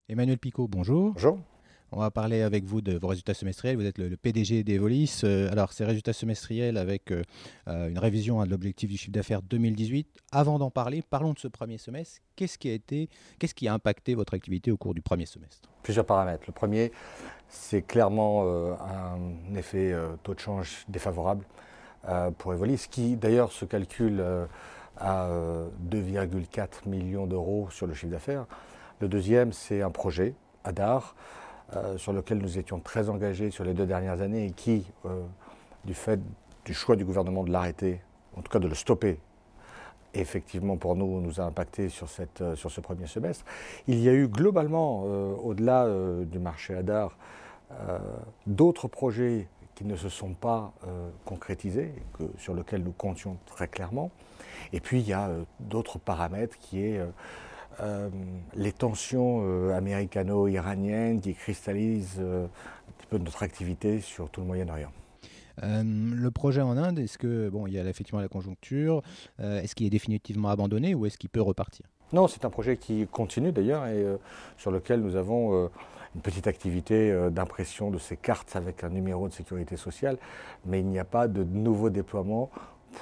Emmanuel Picot, bonjour. Bonjour. On va parler avec vous de vos résultats semestriels. Vous êtes le PDG d'Evolis. Alors, ces résultats semestriels avec une révision de l'objectif du chiffre d'affaires 2018. Avant d'en parler, parlons de ce premier semestre. Qu'est-ce qui a impacté votre activité au cours du premier semestre? Plusieurs paramètres. Le premier, c'est clairement un effet taux de change défavorable pour Evolis, qui d'ailleurs se calcule à 2,4 millions d'euros sur le chiffre d'affaires. Le deuxième, c'est un projet, Hadar, sur lequel nous étions très engagés sur les 2 dernières années et qui, du fait du choix du gouvernement de l'arrêter, en tout cas de le stopper, effectivement pour nous a impacté sur ce premier semestre. Il y a eu globalement, au-delà du marché Hadar, d'autres projets qui ne se sont pas concrétisés, sur lesquels nous comptions très clairement. Et puis il y a d'autres paramètres qui est les tensions américano-iraniennes qui cristallisent un petit peu notre activité sur tout le Moyen-Orient. Le projet en Inde, est-ce que, il y a effectivement la conjoncture, est-ce qu'il est définitivement abandonné ou est-ce qu'il peut repartir? Non, c'est un projet qui continue d'ailleurs et sur lequel nous avons une petite activité d'impression de ces cartes avec un numéro de sécurité sociale, mais il n'y a pas de nouveau déploiement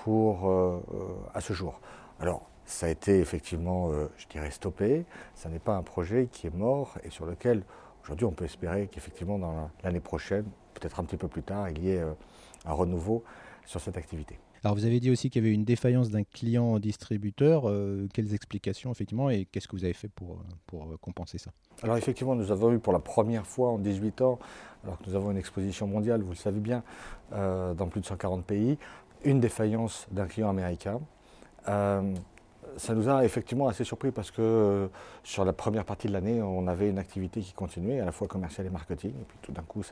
à ce jour. Alors, ça a été effectivement, je dirais, stoppé. Ça n'est pas un projet qui est mort et sur lequel, aujourd'hui, on peut espérer qu'effectivement, dans l'année prochaine, peut-être un petit peu plus tard, il y ait un renouveau sur cette activité. Alors, vous avez dit aussi qu'il y avait une défaillance d'un client distributeur. Quelles explications, effectivement, et qu'est-ce que vous avez fait pour compenser ça? Alors, effectivement, nous avons eu pour la première fois en 18 ans, alors que nous avons une exposition mondiale, vous le savez bien, dans plus de 140 pays, une défaillance d'un client américain. Ça nous a effectivement assez surpris parce que sur la première partie de l'année, on avait une activité qui continuait, à la fois commerciale et marketing. Et puis tout d'un coup, ça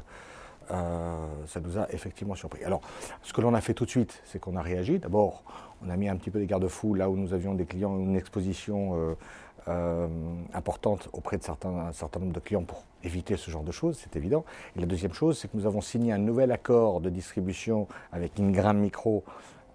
nous a effectivement surpris. Alors, ce que l'on a fait tout de suite, c'est qu'on a réagi. D'abord, on a mis un petit peu des garde-fous là où nous avions des clients, une exposition importante auprès de un certain nombre de clients pour éviter ce genre de choses, c'est évident. Et la deuxième chose, c'est que nous avons signé un nouvel accord de distribution avec Ingram Micro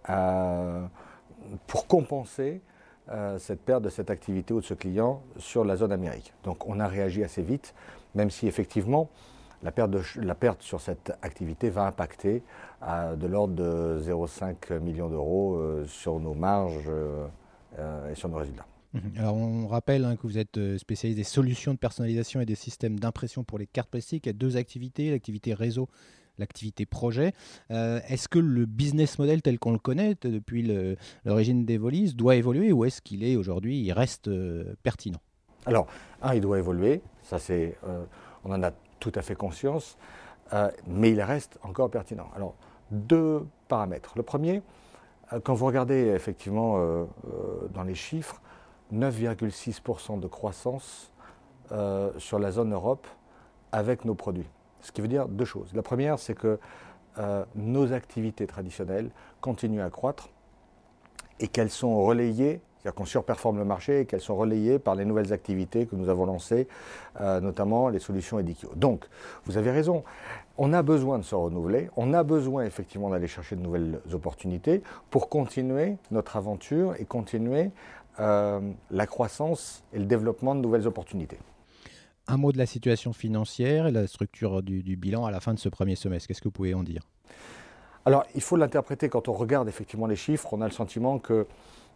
pour compenser cette perte de cette activité ou de ce client sur la zone Amérique. Donc on a réagi assez vite, même si effectivement la perte sur cette activité va impacter de l'ordre de 0,5 millions d'euros sur nos marges et sur nos résultats. Alors on rappelle que vous êtes spécialiste des solutions de personnalisation et des systèmes d'impression pour les cartes plastiques. Il y a 2 activités, l'activité réseau, l'activité projet. Est-ce que le business model tel qu'on le connaît depuis l'origine d'Evolis doit évoluer ou est-ce qu'il est aujourd'hui, il reste pertinent? Alors, il doit évoluer, ça on en a tout à fait conscience, mais il reste encore pertinent. Alors, 2 paramètres. Le premier, quand vous regardez effectivement dans les chiffres, 9,6% de croissance sur la zone Europe avec nos produits. Ce qui veut dire 2 choses. La première, c'est que nos activités traditionnelles continuent à croître et qu'elles sont relayées, c'est-à-dire qu'on surperforme le marché et qu'elles sont relayées par les nouvelles activités que nous avons lancées, notamment les solutions Edikio. Donc, vous avez raison, on a besoin de se renouveler, on a besoin effectivement d'aller chercher de nouvelles opportunités pour continuer notre aventure et continuer la croissance et le développement de nouvelles opportunités. Un mot de la situation financière et la structure du bilan à la fin de ce premier semestre. Qu'est-ce que vous pouvez en dire? Alors, il faut l'interpréter quand on regarde effectivement les chiffres. On a le sentiment que,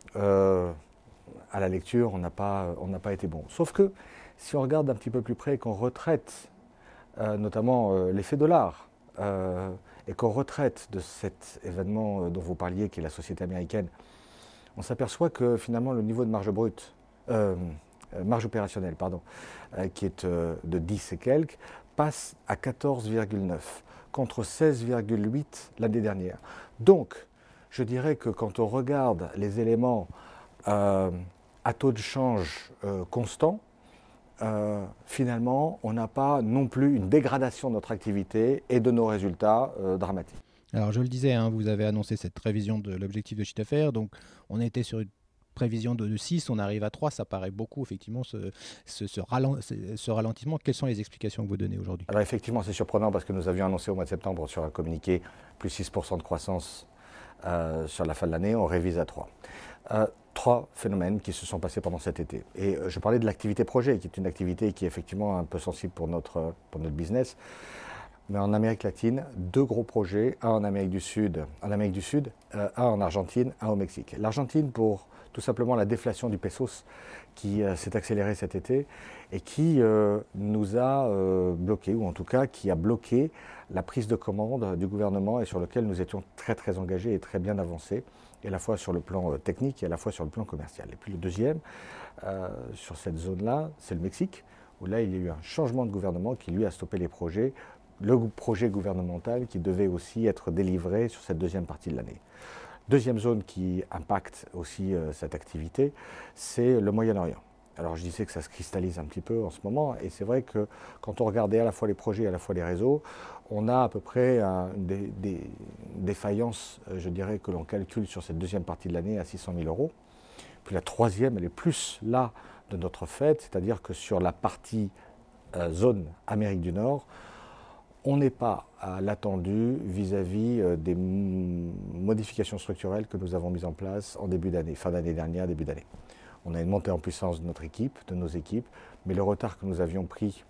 à la lecture, on n'a pas été bon. Sauf que, si on regarde un petit peu plus près et qu'on retraite notamment l'effet dollar et qu'on retraite de cet événement dont vous parliez, qui est la société américaine, on s'aperçoit que finalement le niveau de marge brute, marge opérationnelle, qui est de 10 et quelques, passe à 14,9 contre 16,8 l'année dernière. Donc, je dirais que quand on regarde les éléments à taux de change constant, finalement, on n'a pas non plus une dégradation de notre activité et de nos résultats dramatiques. Alors, je le disais, vous avez annoncé cette révision de l'objectif de chiffre d'affaires. Donc, on était sur une prévision de 6, on arrive à 3, ça paraît beaucoup, effectivement, ce ralentissement. Quelles sont les explications que vous donnez aujourd'hui? Alors effectivement, c'est surprenant parce que nous avions annoncé au mois de septembre sur un communiqué plus 6% de croissance sur la fin de l'année, on révise à 3. Trois phénomènes qui se sont passés pendant cet été. Et je parlais de l'activité projet, qui est une activité qui est effectivement un peu sensible pour notre business. Mais en Amérique latine, deux gros projets, un en Amérique du Sud, un en Argentine, un au Mexique. L'Argentine pour tout simplement la déflation du pesos qui s'est accélérée cet été et qui nous a bloqué, ou en tout cas qui a bloqué la prise de commande du gouvernement et sur lequel nous étions très très engagés et très bien avancés, à la fois sur le plan technique et à la fois sur le plan commercial. Et puis le deuxième, sur cette zone-là, c'est le Mexique, où là il y a eu un changement de gouvernement qui lui a stoppé les projets, le projet gouvernemental qui devait aussi être délivré sur cette deuxième partie de l'année. Deuxième zone qui impacte aussi cette activité, c'est le Moyen-Orient. Alors je disais que ça se cristallise un petit peu en ce moment, et c'est vrai que quand on regardait à la fois les projets et à la fois les réseaux, on a à peu près des défaillances, je dirais, que l'on calcule sur cette deuxième partie de l'année à 600 000 euros. Puis la troisième, elle est plus là de notre fait, c'est-à-dire que sur la partie zone Amérique du Nord, on n'est pas à l'attendu vis-à-vis des modifications structurelles que nous avons mises en place en début d'année, fin d'année dernière, début d'année. On a une montée en puissance de notre équipe, de nos équipes, mais le retard que nous avions pris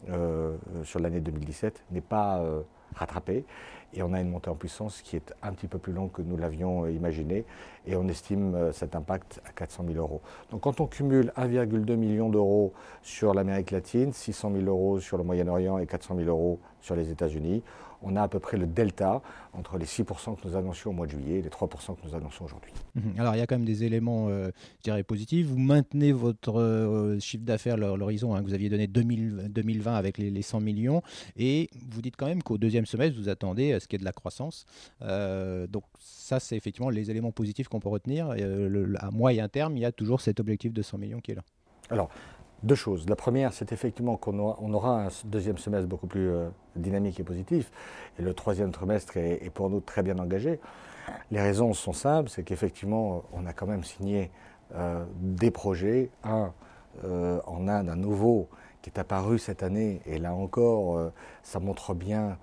sur l'année 2017 n'est pas rattrapé. Et on a une montée en puissance qui est un petit peu plus longue que nous l'avions imaginé. Et on estime cet impact à 400 000 euros. Donc quand on cumule 1,2 million d'euros sur l'Amérique latine, 600 000 euros sur le Moyen-Orient et 400 000 euros sur les États-Unis, on a à peu près le delta entre les 6% que nous annoncions au mois de juillet et les 3% que nous annonçons aujourd'hui. Alors il y a quand même des éléments, je dirais, positifs. Vous maintenez votre chiffre d'affaires, l'horizon que vous aviez donné 2020 avec les 100 millions, et vous dites quand même qu'au deuxième semestre, vous attendez à ce qu'il y ait de la croissance. Donc ça, c'est effectivement les éléments positifs qu'on peut retenir. À moyen terme, il y a toujours cet objectif de 100 millions qui est là. Alors, deux choses. La première, c'est effectivement qu'on aura un deuxième semestre beaucoup plus dynamique et positif. Et le troisième trimestre est pour nous très bien engagé. Les raisons sont simples, c'est qu'effectivement, on a quand même signé des projets. Un en Inde, un nouveau qui est apparu cette année. Et là encore, ça montre bien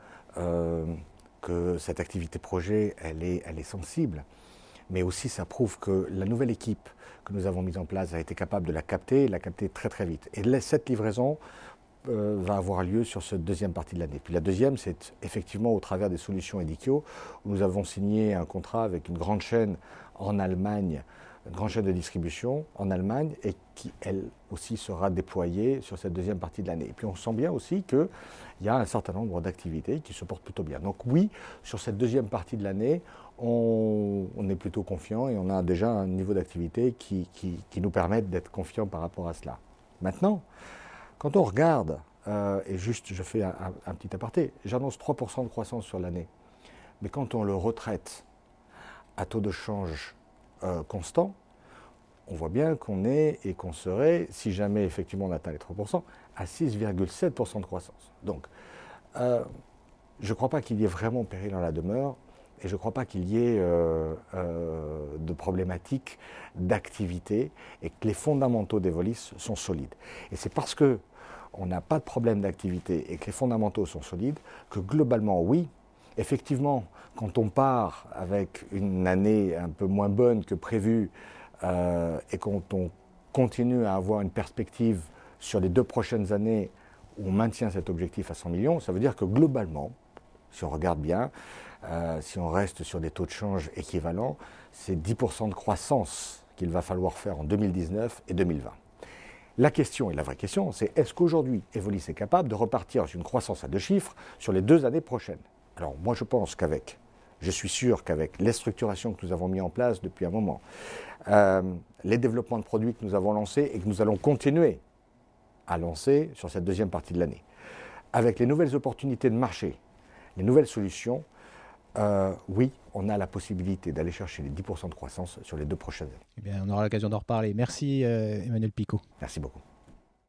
que cette activité projet, elle est sensible. Mais aussi, ça prouve que la nouvelle équipe que nous avons mise en place a été capable de la capter très très vite. Et cette livraison va avoir lieu sur cette deuxième partie de l'année. Puis la deuxième, c'est effectivement au travers des solutions Edikio, où nous avons signé un contrat avec une grande chaîne en Allemagne, une grande chaîne de distribution en Allemagne, et qui, elle aussi, sera déployée sur cette deuxième partie de l'année. Et puis on sent bien aussi qu'il y a un certain nombre d'activités qui se portent plutôt bien. Donc oui, sur cette deuxième partie de l'année, on est plutôt confiant et on a déjà un niveau d'activité qui nous permet d'être confiants par rapport à cela. Maintenant, quand on regarde, et juste je fais un petit aparté, j'annonce 3% de croissance sur l'année, mais quand on le retraite à taux de change constant, on voit bien qu'on est et qu'on serait, si jamais effectivement on atteint les 3%, à 6,7% de croissance. Donc, je ne crois pas qu'il y ait vraiment péril dans la demeure. Et je ne crois pas qu'il y ait de problématiques d'activité et que les fondamentaux d'Evolis sont solides. Et c'est parce qu'on n'a pas de problème d'activité et que les fondamentaux sont solides que globalement, oui, effectivement, quand on part avec une année un peu moins bonne que prévu et quand on continue à avoir une perspective sur les 2 prochaines années où on maintient cet objectif à 100 millions, ça veut dire que globalement, si on regarde bien, si on reste sur des taux de change équivalents, c'est 10% de croissance qu'il va falloir faire en 2019 et 2020. La question, et la vraie question, c'est est-ce qu'aujourd'hui Evolis est capable de repartir sur une croissance à 2 chiffres sur les 2 années prochaines? Alors moi je pense je suis sûr qu'avec les structurations que nous avons mis en place depuis un moment, les développements de produits que nous avons lancés et que nous allons continuer à lancer sur cette deuxième partie de l'année, avec les nouvelles opportunités de marché, les nouvelles solutions, oui, on a la possibilité d'aller chercher les 10% de croissance sur les 2 prochaines années. Eh bien, on aura l'occasion d'en reparler. Merci Emmanuel Picot. Merci beaucoup.